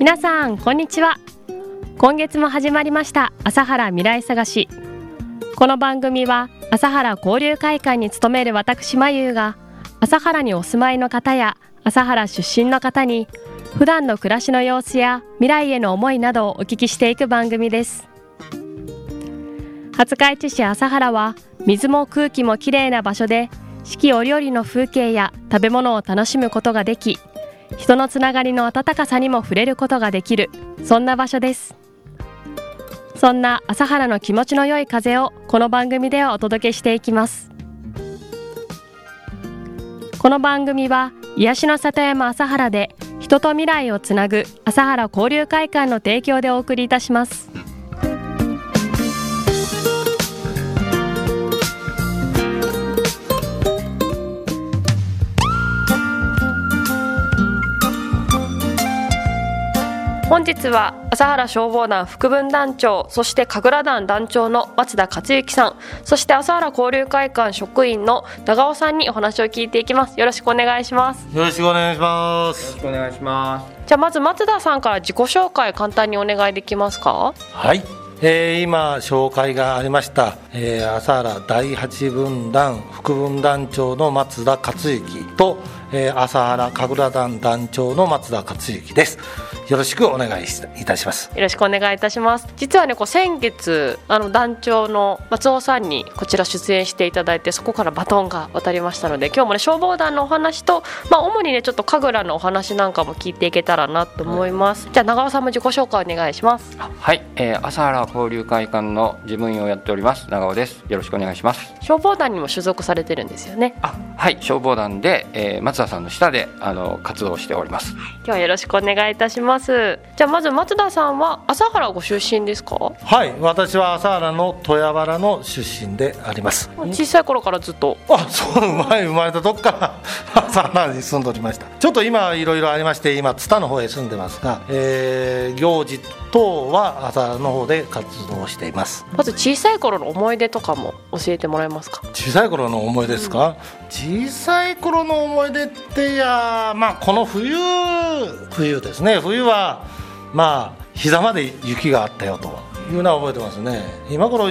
皆さんこんにちは。今月も始まりました朝原未来探し。この番組は朝原交流会館に勤める私まゆが朝原にお住まいの方や朝原出身の方に普段の暮らしの様子や未来への思いなどをお聞きしていく番組です。廿日市市朝原は水も空気もきれいな場所で、四季折々の風景や食べ物を楽しむことができ、人のつながりの温かさにも触れることができる、そんな場所です。そんな朝原の気持ちの良い風をこの番組ではお届けしていきます。この番組は癒しの里山朝原で人と未来をつなぐ朝原交流会館の提供でお送りいたします。本日は朝原消防団副分団長、そして神楽団団長の松田克之さん、そして朝原交流会館職員の長尾さんにお話を聞いていきます。よろしくお願いします。 よろしくお願いします。 よろしくお願いします。 じゃあまず松田さんから自己紹介簡単にお願いできますか？ はい、今紹介がありました、朝原第8分団副分団長の松田克之と、朝原神楽団団長の松田克之です。よろしくお願いいたします。 よろしくお願いいたします。実はね、先月団長の松尾さんにこちら出演していただいて、そこからバトンが渡りましたので、今日もね消防団のお話と、主にねちょっと神楽のお話なんかも聞いていけたらなと思います。じゃあ長尾さんも自己紹介お願いします。 はい、朝原交流会館の事務員をやっております長尾です。よろしくお願いします。 消防団にも所属されてるんですよね？ はい、消防団で、松田さんの下で活動しております。 今日はよろしくお願いいたします。じゃあまず松田さんは朝原ご出身ですか？ はい、私は朝原の富山原の出身であります。 小さい頃からずっと？ そう、生まれたとこから朝原に住んでおりました。ちょっと今いろいろありまして、今津田の方へ住んでますが、行事等は朝原の方で活動しています。 まず小さい頃の思い出とかも教えてもらえますか？ 小さい頃の思い出ですか？小さい頃の思い出って、この冬ですね。冬は膝まで雪があったよというのは覚えてますね。今頃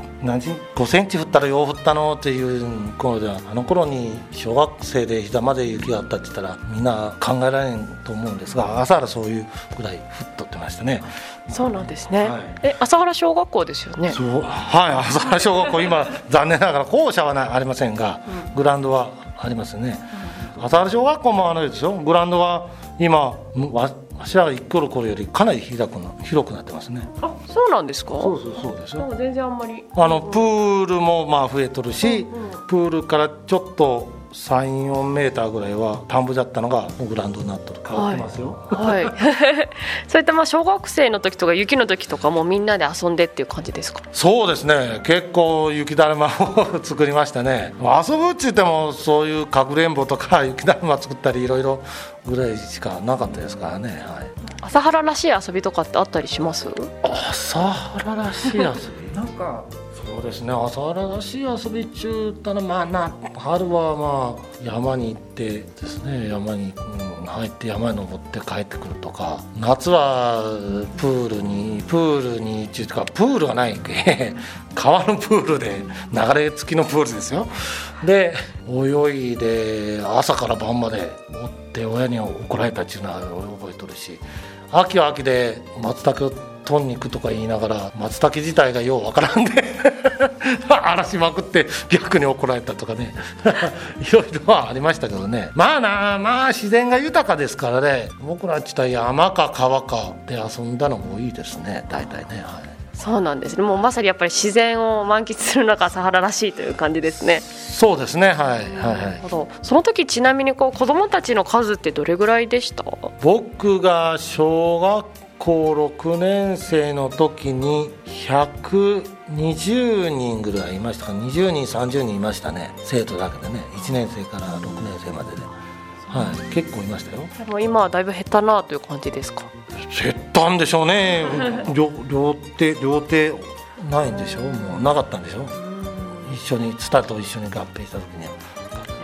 5センチ降ったらよう降ったのっていう頃では、あの頃に小学生で膝まで雪があったって言ったらみんな考えられんと思うんですが、朝原そういうぐらい降っとってましたね。 そうなんですね、 はい、 朝原小学校ですよね？ そう、はい、朝原小学校今残念ながら校舎はありませんが、グラウンドはありますね。朝原小学校もですよ、グラウンドは今わしらが行く頃よりかなり広くなってますね。 そうなんですか？ そうですよ。 全然あんまりプールも増えとるし、プールからちょっと3、4メーターぐらいは田んぼだったのがグラウンドになっとる。変わってますよ。はいそういった小学生の時とか雪の時とかもみんなで遊んでっていう感じですか？ そうですね、結構雪だるまを作りましたね。遊ぶって言ってもそういうかくれんぼとか雪だるま作ったりいろいろぐらいしかなかったですからね。はい、朝原らしい遊びとかってあったりします？ 朝原らしい遊びなんかそうですね、朝原らしい遊び中ったら春は山に行ってですね、山に入って山に登って帰ってくるとか、夏はプールにっていうか、プールがない川のプールで流れ着きのプールですよ。で泳いで朝から晩までおって親に怒られたっていうのは覚えとるし、秋は秋で松茸を取りに行くとか言いながら松茸自体がようわからんで荒らしまくって逆に怒られたとかねいろいろはありましたけどね。自然が豊かですからね。僕らって言ったら山か川かで遊んだのもいいですね、大体ね。はい、 そうなんですね。もうまさにやっぱり自然を満喫するのが朝原らしいという感じですね。 そうですね、はい、 その時ちなみに子どもたちの数ってどれぐらいでした？ 僕が小学校6年生の時に120人ぐらいいましたか。20人30人いましたね、生徒だけでね。1年生から6年生までで、結構いましたよ。 でも今はだいぶ減ったなという感じですか？ 減ったんでしょうね。両手ないんでしょう。もうなかったんでしょう。一緒にツタと一緒に合併した時には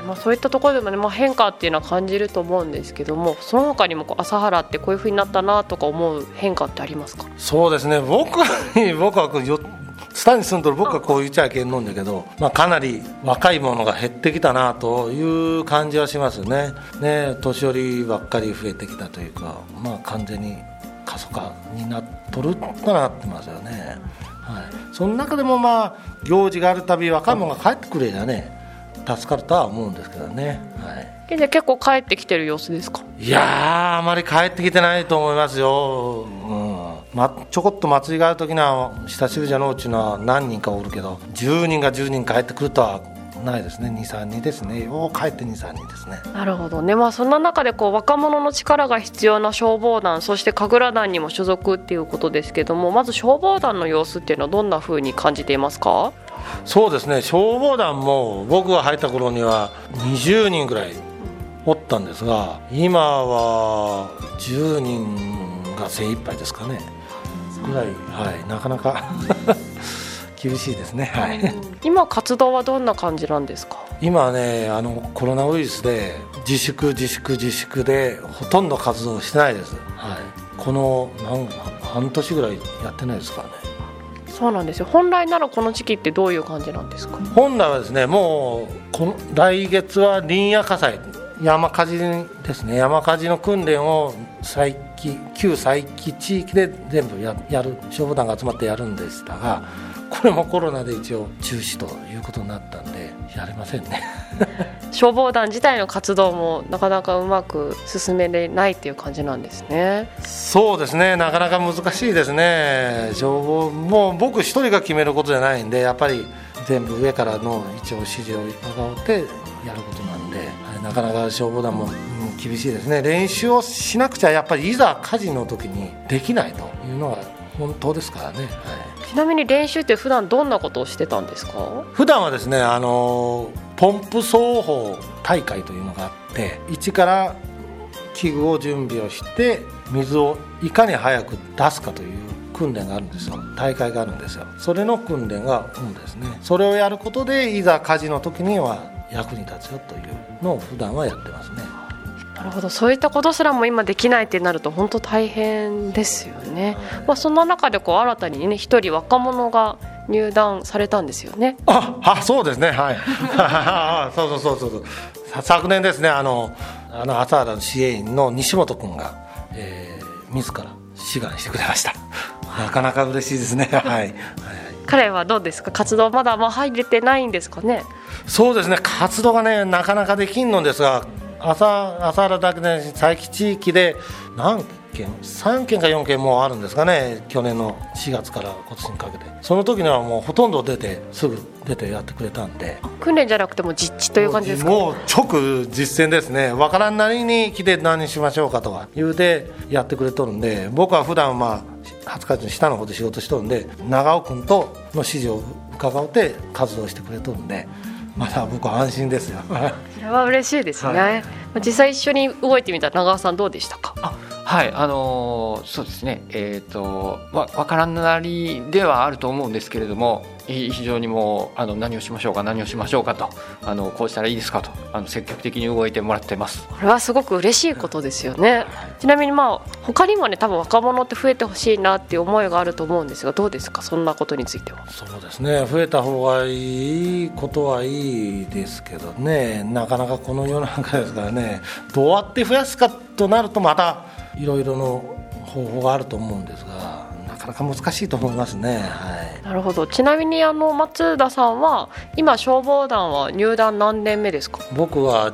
そういったところでもね、変化っていうのは感じると思うんですけども、その他にも朝原ってこういう風になったなとか思う変化ってありますか？ そうですね、僕はスタに住んでる僕はこう言っちゃいけんのんだけど、かなり若い者が減ってきたなという感じはしますね。年寄りばっかり増えてきたというか、完全に過疎化になっとるとなってますよね。その中でも行事があるたび若い者が帰ってくれりゃね、助かるとは思うんですけどね。 現在結構帰ってきてる様子ですか？ いやー、あまり帰ってきてないと思いますよ。ちょこっと祭りがある時には久しぶりじゃのうちのは何人かおるけど、10人が10人帰ってくるとはないですね。 2,3 人ですね。よう帰って2,3人ですね。 なるほどね。そんな中で若者の力が必要な消防団、そして神楽団にも所属っていうことですけども、まず消防団の様子っていうのはどんな風に感じていますか？ そうですね、消防団も僕が入った頃には20人ぐらいおったんですが、今は10人が精一杯ですかねぐらい、なかなか厳しいですね。 今活動はどんな感じなんですか？ 今はね、コロナウイルスで自粛でほとんど活動してないです。この半年ぐらいやってないですからね。 そうなんですよ。本来ならこの時期ってどういう感じなんですか？ 本来はですね、もう来月は林野火災、山火事ですね。山火事の訓練を旧災地域で全部やる、消防団が集まってやるんでしたが、これもコロナで一応中止ということになったんでやれませんね。 消防団自体の活動もなかなかうまく進めれないっていう感じなんですね。 そうですね、なかなか難しいですね。消防も僕一人が決めることじゃないんで、やっぱり全部上からの一応指示を伺ってやることなんで、なかなか消防団も厳しいですね。練習をしなくちゃやっぱりいざ火事の時にできないというのが本当ですからね。 ちなみに練習って普段どんなことをしてたんですか？ 普段はですね、ポンプ奏法大会というのがあって、一から器具を準備をして水をいかに早く出すかという訓練があるんですよ。大会があるんですよ。それの訓練が主ですね。それをやることでいざ火事の時には役に立つよというのを普段はやってますね。 なるほど。そういったことすらも今できないってなると本当大変ですよね。そんな中で新たにね、一人若者が入団されたんですよね。 そうですね。そう昨年ですね、朝原の支援員の西本君が、自ら志願してくれました。なかなか嬉しいですね。 彼はどうですか？活動まだ入れてないんですかね？ そうですね、活動がねなかなかできんのですが、朝原だけで佐伯地域で何件3件か4件もうあるんですかね。去年の4月から今年にかけて、その時にはもうほとんどすぐ出てやってくれたんで、 訓練じゃなくても実地という感じですか？ もう直実践ですね。わからんなりに来て何しましょうかとか言うてやってくれとるんで、僕は普段廿日市の下の方で仕事しとるんで、長尾君との指示を伺って活動してくれとるんで、まだ僕は安心ですよ。 それは嬉しいですね。実際一緒に動いてみた長尾さんどうでしたか？ そうですね、わからんなりではあると思うんですけれども、非常にもう何をしましょうかと、こうしたらいいですかと積極的に動いてもらってます。 これはすごく嬉しいことですよね。ちなみに他にもね、多分若者って増えてほしいなっていう思いがあると思うんですが、どうですか、そんなことについては？ そうですね、増えた方がいいことはいいですけどね、なかなかこの世の中ですからね、どうやって増やすかとなるとまたいろいろの方法があると思うんですが、なかなか難しいと思いますね。 なるほど。ちなみに松田さんは今消防団は入団何年目ですか？ 僕は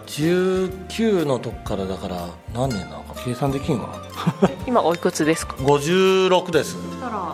19の時からだから何年なのか計算できんわ。 今おいくつですか ？56です。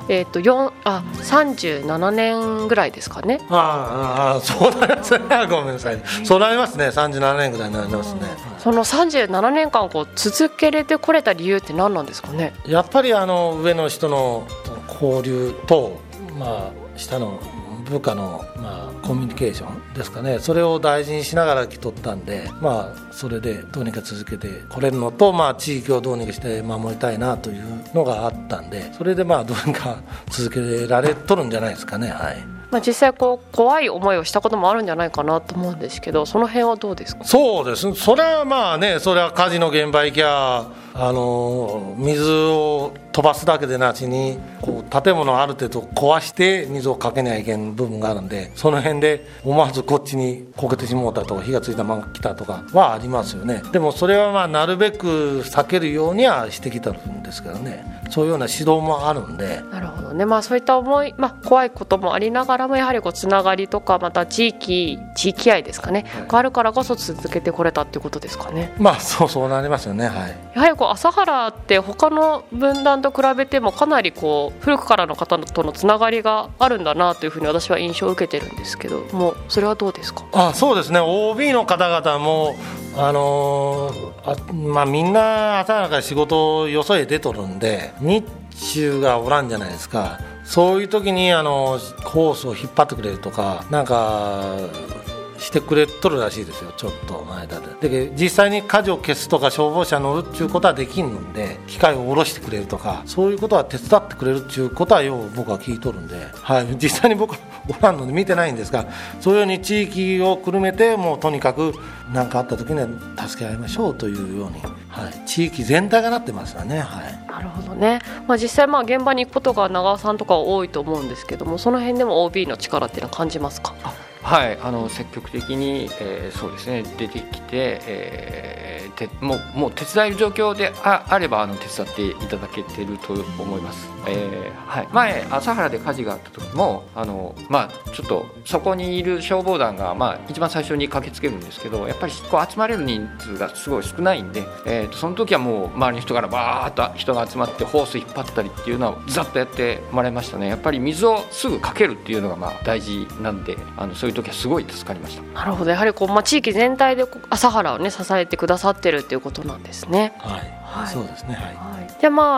37年ぐらいですかね。 そうなりますね。ごめんなさい。そうなりますね。37年ぐらいになりますね。 その37年間続けれてこれた理由って何なんですかね？ やっぱり上の人の交流と、下の部下の、コミュニケーションですかね。それを大事にしながら来とったんで、それでどうにか続けてこれるのと、地域をどうにかして守りたいなというのがあったんで、それでどうにか続けられとるんじゃないですかね。 実際こう怖い思いをしたこともあるんじゃないかなと思うんですけど、その辺はどうですか？ そうですね、それはまあね、それは火事の現場行きゃ水を飛ばすだけでなしにこう建物をある程度壊して水をかけにゃいけん部分があるんで、その辺で思わずこっちにこけてしもうたとか火がついたまま来たとかはありますよね。でもそれはまあなるべく避けるようにはしてきたんですけどね、そういうような指導もあるんで。 なるほどね、そういった思い、怖いこともありながらもやはりこうつながりとかまた地域愛ですかね、があるからこそ続けてこれたっていうことですかね。 そうなりますよね。はい。 やはりこう朝原って他の分団と比べてもかなりこう古くからの方とのつながりがあるんだなというふうに私は印象を受けてるんですけども、それはどうですか？ そうですね、 OB の方々もみんな朝原から仕事をよそへ出とるんで日中がおらんじゃないですか。そういう時にコースを引っ張ってくれるとかなんかしてくれとるらしいですよ、ちょっと前だで。実際に火事を消すとか消防車乗るっていうことはできんので、機械を下ろしてくれるとかそういうことは手伝ってくれるっていうことはよう僕は聞いとるんで、実際に僕はおらんので見てないんですが、そういうように地域をくるめてもうとにかく何かあった時には助け合いましょうというように、地域全体がなってますよね。 なるほどね。実際現場に行くことが長尾さんとか多いと思うんですけども、その辺でも OB の力っていうのは感じますか？ 積極的に、そうですね、出てきて、もう手伝える状況であれば手伝っていただけていると思います。前朝原で火事があった時もちょっとそこにいる消防団が一番最初に駆けつけるんですけど、やっぱりこう集まれる人数がすごい少ないんで、その時はもう周りの人からバーッと人が集まってホース引っ張ったりっていうのはざっとやってもらいましたね。やっぱり水をすぐかけるっていうのが大事なんで、そういう時はすごい助かりました。 なるほど、やはり地域全体で朝原をね支えてくださってるっていうことなんですね。 そうですね。 じゃあ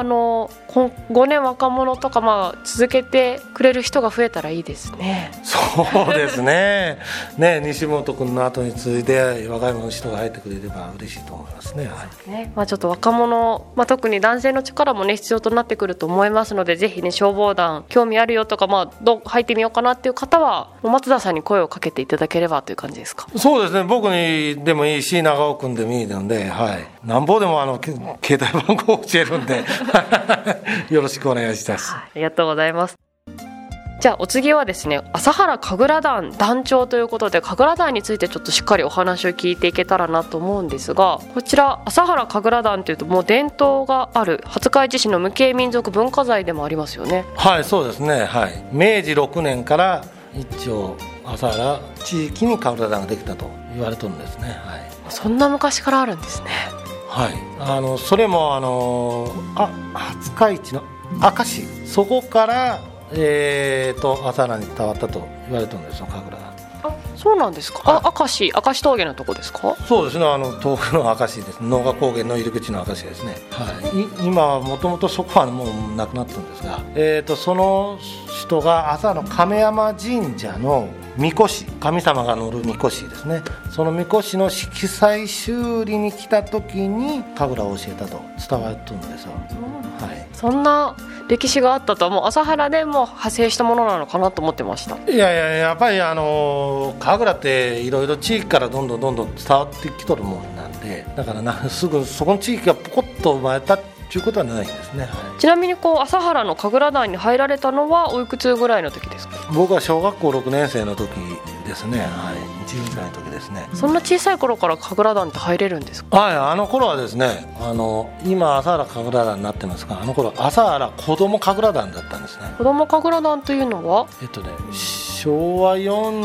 5年若者とか続けてくれる人が増えたらいいですね。 そうですね。西本君の後に続いて若い人が入ってくれれば嬉しいと思いますね。 ちょっと若者、特に男性の力もね必要となってくると思いますので、ぜひね消防団興味あるよとか入ってみようかなっていう方は松田さんに声をかけていただければという感じですか？そうですね、 僕にでもいいし長尾君でもいいので、なんぼでも携帯番号を教えるんでよろしくお願いします。 ありがとうございます。じゃあお次はですね、朝原神楽団団長ということで神楽団についてちょっとしっかりお話を聞いていけたらなと思うんですが、こちら朝原神楽団というともう伝統がある廿日市市の無形民族文化財でもありますよね。 そうですね。明治6年から一応朝原地域に神楽団ができたと言われてるんですね。 そんな昔からあるんですね。 それも廿日市の明石、そこから朝原に伝わったと言われてるんですよ、神楽団。 そうなんですか。明石峠のとこですか？そうですね、 東北の明石です。能賀高原の入り口の明石ですね。今はもともとそこはもうなくなってるんですが、その人が朝原の亀山神社の神輿、神様が乗る神輿ですね。その神輿の色彩修理に来た時に神楽を教えたと伝わってるんですよ。 そんな歴史があったとはもう朝原でも派生したものなのかなと思ってました。 やっぱり神楽っていろいろ地域からどんどん伝わってきとるもんなんで、だからすぐそこの地域がポコッと生まれたということはないんですね。 ちなみに朝原の神楽団に入られたのはおいくつぐらいの時ですか？ 僕は小学校6年生の時ですね。1年ぐらいの時ですね。 そんな小さい頃から神楽団って入れるんですか？ あの頃はですね、今朝原神楽団になってますが、あの頃朝原子ども神楽団だったんですね。 子ども神楽団というのは昭和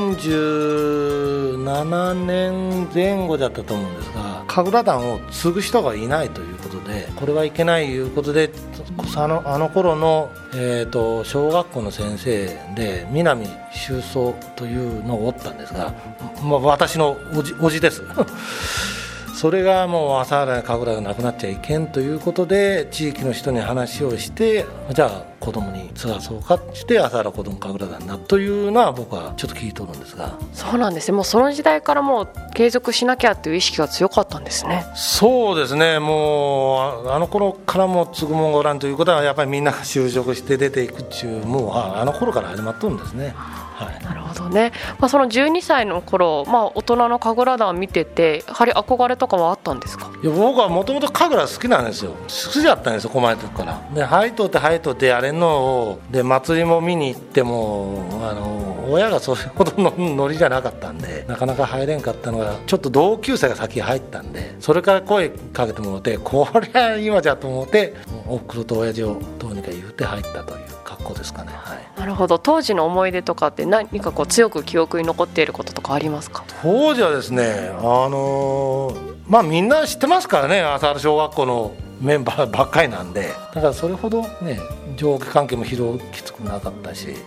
47年前後だったと思うんですが、神楽団を継ぐ人がいないということで、これはいけないということで、あの頃の、小学校の先生で南修造というのをおったんですが、私のおじですそれがもう朝原神楽がなくなっちゃいけんということで、地域の人に話をして、じゃあ子供に継がそうかして朝原子ども神楽団なというのは僕はちょっと聞いとるんですが。 そうなんですね。もうその時代からもう継続しなきゃという意識が強かったんですね。 そうですね。もうあの頃からも継ぐもんがおらんということは、やっぱりみんなが就職して出ていくっていう、もうあの頃から始まっとるんですね。 はい、 なるほどね。その12歳の頃、大人の神楽団を見ててやはり憧れとかはあったんですか？ いや僕はもともと神楽好きなんですよ。好きだったんですよ、細い時からで。ハイトってやれんのをで祭りも見に行っても親がそれほどのノリじゃなかったんでなかなか入れんかったのが、ちょっと同級生が先入ったんで、それから声かけてもらって、こりゃ今じゃと思っておふくろと親父をどうにか言って入ったという格好ですかね。はい、 なるほど。当時の思い出とかって何か強く記憶に残っていることとかありますか？ 当時はですね、みんな知ってますからね、朝原小学校のメンバーばっかりなんで、だからそれほどね上下関係も広きつくなかったし、はい、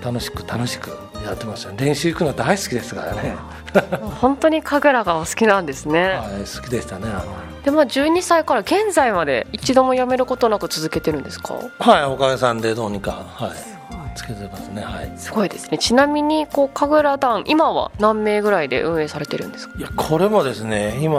楽しくやってましたね。練習行くの大好きですからね本当に神楽がお好きなんですね。 はい、好きでしたね。 で12歳から現在まで一度もやめることなく続けてるんですか？ はい、おかげさんでどうにか、はい、つけてますね。はい、 すごいですね。ちなみに神楽団今は何名ぐらいで運営されてるんですか？ いやこれもですね今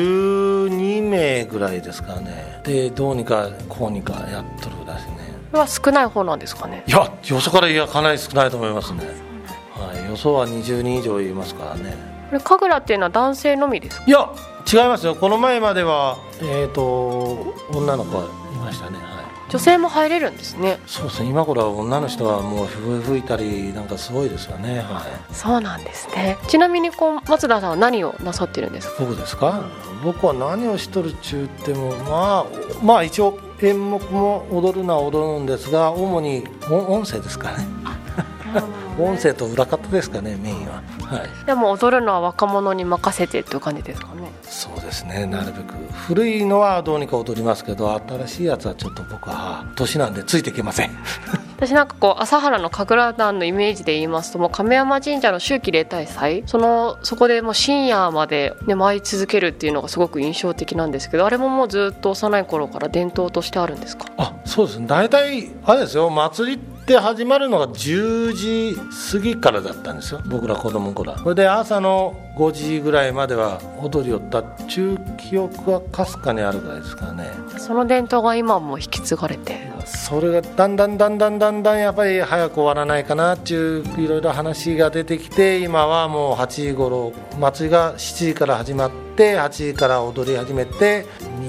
12名ぐらいですからね。でどうにかこうにかやっとるらしいね。 これは少ない方なんですかね？ いやよそからかなり少ないと思いますね。はい、よそは20人以上いますからね。 これ神楽っていうのは男性のみですか？ いや違いますよ。この前までは、女の子はいましたね。はい、 女性も入れるんですね。 そうですね。今頃は女の人はもう笛吹いたりなんかすごいですよね。はい、 そうなんですね。ちなみに松田さんは何をなさってるんですか？ 僕ですか？僕は何をしとるっちゅうっても一応演目も踊るのは踊るんですが、主に音声ですかね音声と裏方ですかね、メインは。はい、 でも踊るのは若者に任せてという感じですかね？ そうですね。なるべく古いのはどうにか踊りますけど、新しいやつはちょっと僕は年なんでついていけません私なんか朝原の神楽団のイメージで言いますと、もう亀山神社の秋季例大祭、そこでもう深夜まで、舞い続けるっていうのがすごく印象的なんですけど、あれももうずっと幼い頃から伝統としてあるんですか？ そうですね。大体あれですよ、祭りって始まるのが10時過ぎからだったんですよ、僕ら子供の頃は。それで朝の5時ぐらいまでは踊りよった中記憶はかすかにあるぐらいですからね。 その伝統が今も引き継がれて、 それがだんだんやっぱり早く終わらないかなっていういろいろ話が出てきて、今はもう8時頃祭りが7時から始まって8時から踊り始めて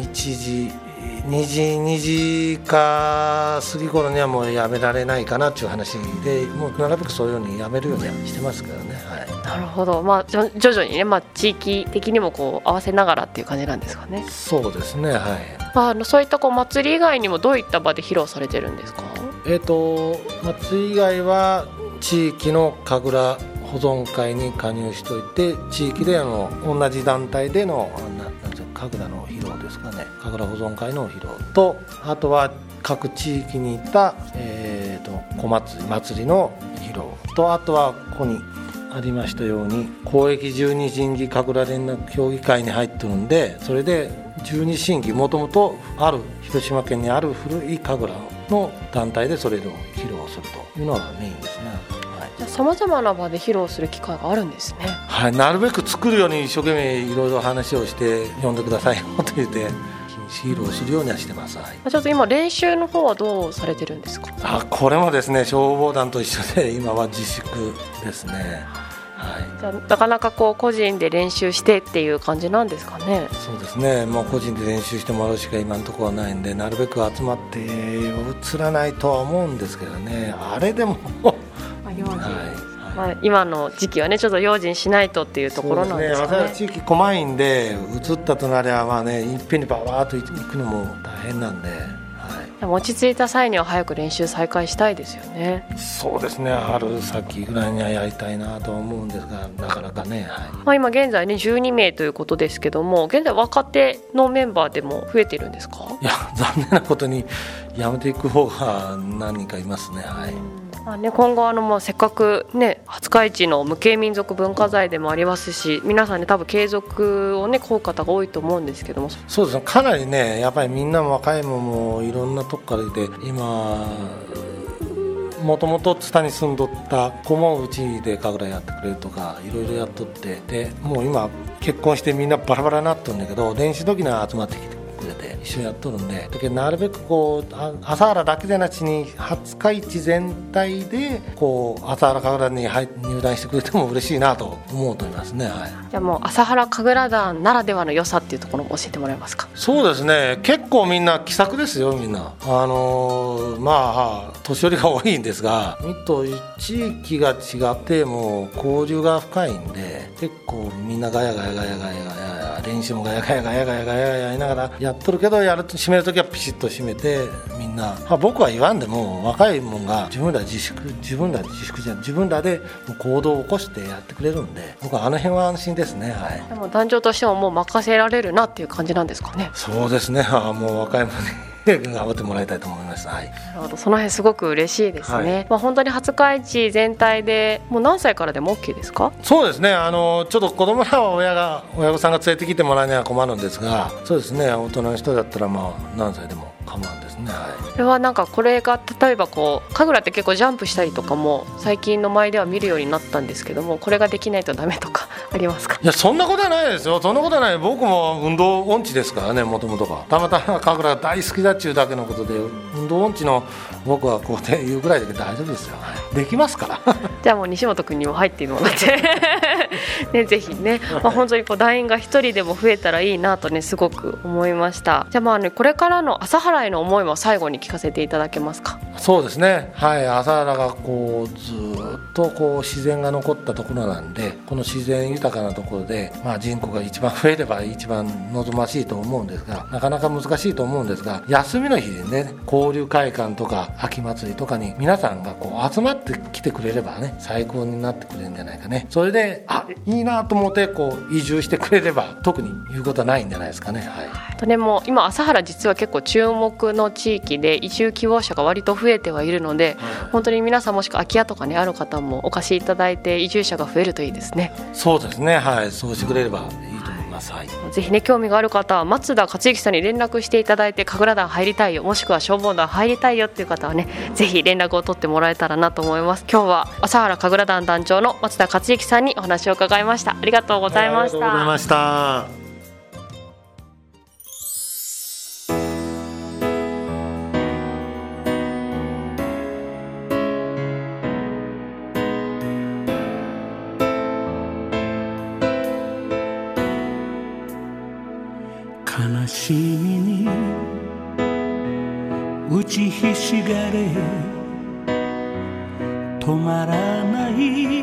2時か過ぎ頃にはもうやめられないかなっていう話で、もうなるべくそういうようにやめるようにはしてますけどね。はい、 なるほど。徐々にね、地域的にも合わせながらっていう感じなんですかね？そうですね。はい、 そういった祭り以外にもどういった場で披露されてるんですか？ 祭り以外は地域の神楽保存会に加入しておいて、地域で同じ団体での神楽の披露ですかね。神楽保存会の披露と、あとは各地域にいた、小祭りの披露と、あとはここにありましたように公益十二神器神楽連絡協議会に入ってるんで、それで十二神器もともとある広島県にある古い神楽の団体でそれを披露するというのがメインですね。 さまざまな場で披露する機会があるんですね。 はい、なるべく作るように一生懸命いろいろ話をして呼んでくださいよと言って披露するようにはしてます。はい、 ちょっと今練習の方はどうされてるんですか？ これもですね、消防団と一緒で今は自粛ですね。はい、 じゃあなかなか個人で練習してっていう感じなんですかね？ そうですね。もう個人で練習してもらうしか今のところはないんで、なるべく集まって映らないとは思うんですけどね。あれでも今の時期はね、ちょっと用心しないとっていうところなんですかね。 私は地域細いんで、移ったとなりはいっぺんにバーッと行くのも大変なんで、 落ち着いた際には早く練習再開したいですよね。 そうですね。春先ぐらいにはやりたいなと思うんですが、なかなかね。 今現在ね12名ということですけども、現在若手のメンバーでも増えてるんですか？ いや、残念なことにやめていく方が何人かいますね。 今後もうせっかくね廿日市の無形民族文化財でもありますし、皆さんね多分継続をねこう方が多いと思うんですけども。 そうですね。かなりね、やっぱりみんなも若いももいろんなとこからいて、今もともと津田に住んどった子もうちで神楽やってくれるとかいろいろやっとって、でもう今結婚してみんなバラバラになってるんだけど、練習時には集まってきてくれて、 一緒にやっとるんで、だけどなるべくこう朝原だけでなしに廿日市全体でこう朝原神楽団に入団してくれても嬉しいなと思うと思いますね。はい、 じゃあもう朝原神楽団ならではの良さっていうところも教えてもらえますか？ そうですね、結構みんな気さくですよ。みんなまあ年寄りが多いんですが、と地域が違っても交流が深いんで、結構みんなガヤガヤガヤガヤガヤ、練習もガヤガヤガヤガヤガヤガヤやりながらやっとるけど、締めるときはピシッと締めて、みんな、僕は言わんでも若いもんが自分らで行動を起こしてやってくれるんで、僕はあの辺は安心ですね。はい、 でも団長としてももう任せられるなっていう感じなんですかね？ そうですね、もう若いもんに頑張ってもらいたいと思います。はい、なるほど、その辺すごく嬉しいですね。はい、本当に廿日市全体でもう何歳からでも OK ですか？ そうですね、ちょっと子供らは親御さんが連れてきてもらえないのは困るんですが、そうですね、大人の人だったら何歳でも構わんですね。はい、 これはなんかこれが例えばこう神楽って結構ジャンプしたりとかも最近の前では見るようになったんですけども、これができないとダメとかありますか？ いや、そんなことはないですよ。そんなことはない。僕も運動音痴ですからね、もともとがたまたま神楽大好きだっちゅうだけのことで、運動音痴の僕はこうって言うぐらいで大丈夫ですよ。できますからじゃあもう西本君にも入ってもらってね、ぜひね、本当にこう団員が一人でも増えたらいいなとね、すごく思いました。じゃあこれからの朝原への思いも最後に聞かせていただけますか？ そうですね、はい、朝原がこうずっとこう自然が残ったところなんで、この自然豊かなところで、人口が一番増えれば一番望ましいと思うんですが、なかなか難しいと思うんですが、休みの日にね、交流会館とか秋祭りとかに皆さんがこう集まってきてくれればね、最高になってくれるんじゃないかね。それでいいなと思ってこう移住してくれれば特に言うことはないんじゃないですかね。はい、 もう今朝原実は結構注目の地域で移住希望者が割と増えてはいるので、本当に皆さんもしくは空き家とかねある方もお貸しいただいて移住者が増えるといいですね。 そうですね、はい、そうしてくれればいいと思います。はい、 ぜひね、興味がある方は松田克之さんに連絡していただいて、神楽団入りたいよ、もしくは消防団入りたいよっていう方はね、ぜひ連絡を取ってもらえたらなと思います。今日は朝原神楽団団長の松田克之さんにお話を伺いました。ありがとうございました。 ありがとうございました。 悲しみに打ちひしがれ止まらない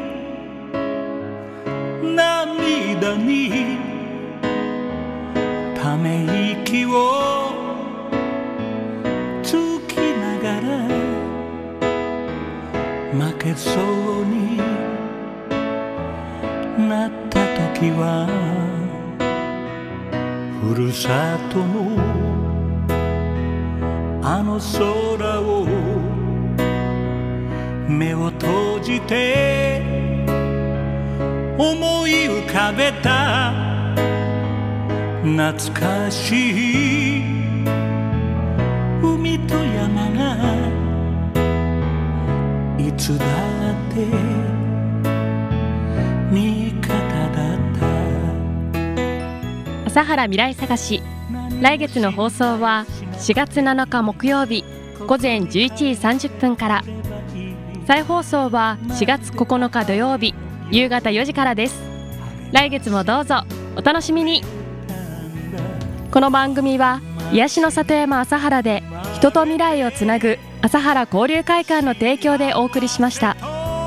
涙にため息をつきながら負けそうになった時は、ふるさとのあの空を目を閉じて思い浮かべた懐かしい海と山がいつだって味方だった。 朝原未来探し、来月の放送は4月7日木曜日午前11時30分から、再放送は4月9日土曜日夕方4時からです。来月もどうぞお楽しみに。この番組は癒しの里山朝原で人と未来をつなぐ朝原交流会館の提供でお送りしました。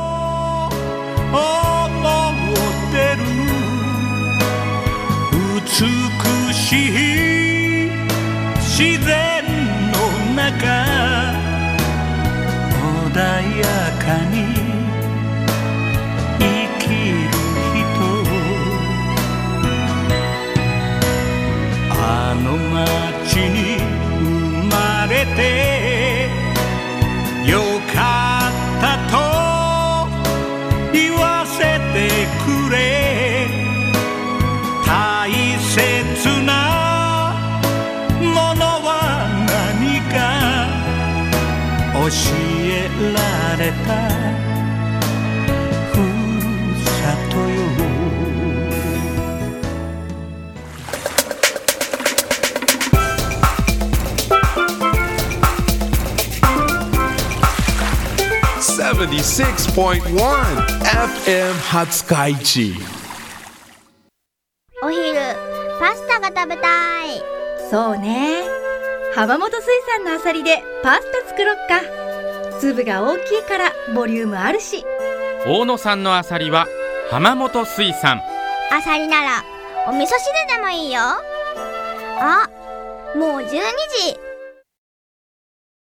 美しい自然の中、穏やかに生きる人、あの街に生まれてよかったと言わせてくれ、大切なものは何か教えられたふるさとよ。 76.1 FM 廿日市。 お昼パスタが食べたい。 そうね、浜本水産のあさりでパスタ作ろっか。粒が大きいからボリュームあるし。 大野さんのあさりは浜本水産。 あさりならお味噌汁でもいいよ。あ、もう12時。